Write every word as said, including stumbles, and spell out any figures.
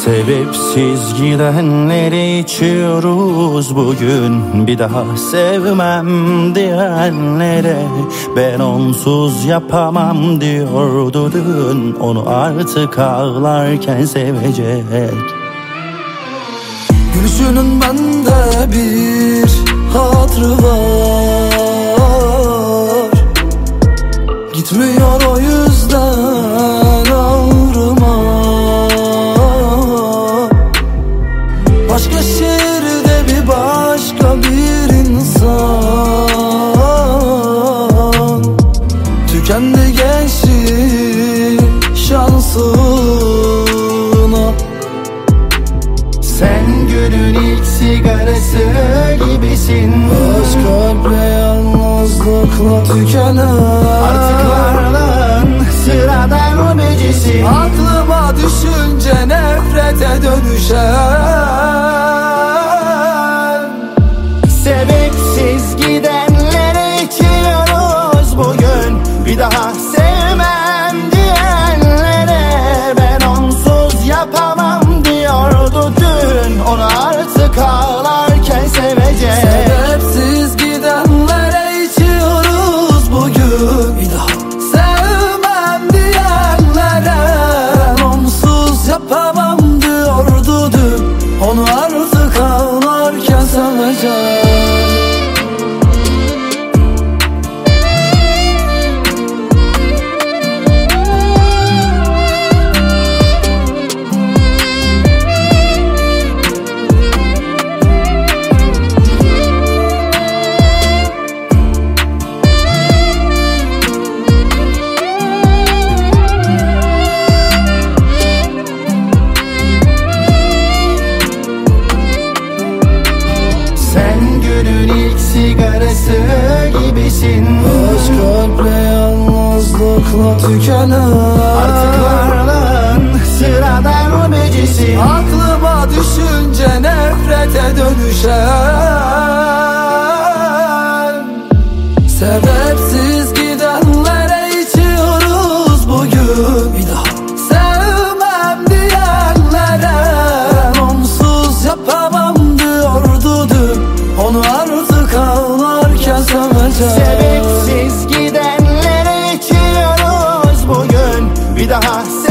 Sebepsiz gidenleri içiyoruz bugün. Bir daha sevmem diyenlere ben onsuz yapamam diyordu dün. Onu artık ağlarken sevecek. Gülüşünün bende bir hatırı var. Gitmiyor o yüzden ağrıma. Başka şehirde bir başka bir insan. Tükendi gençlik şansına. Sen günün ilk sigarası gibisin. Aşk kalple yalnızlıkla tükenen. Artık varlığın sıradan ömecisin. Aklıma düşünce nefrete dönüşen. Sebepsiz gidenlere içiyoruz bugün. Bir daha sevmem diyenlere ben onsuz yapamam diyordu dün. Onu artık ağlarken sevecek. Sebepsiz gidenlere içiyoruz bugün. Bir daha sevmem diyenlere ben onsuz yapamam diyordu dün. Onu artık ağlarken sevecek. Sigarası gibisin. Aşk kalple yalnızlıkla tükenen. Artık varlığın sıradan ömecisin. Aklıma düşünce nefrete dönüşen. Sebepsiz gidenlere içiyoruz bugün. Bir daha sevmem diyenlere ben onsuz yapamam diyordu dün. Onu artık ağlarken sevecek. Sebepsiz gidenlere içiyoruz bugün. Bir daha